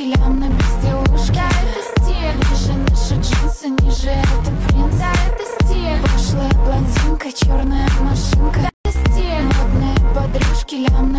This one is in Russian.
подружки, лям на безделушке. Да, это стиль, ниже наши джинсы, ниже это принц. Да, это стиль, пошлая блондинка, черная машинка. Да, это стиль, модные подружки, лям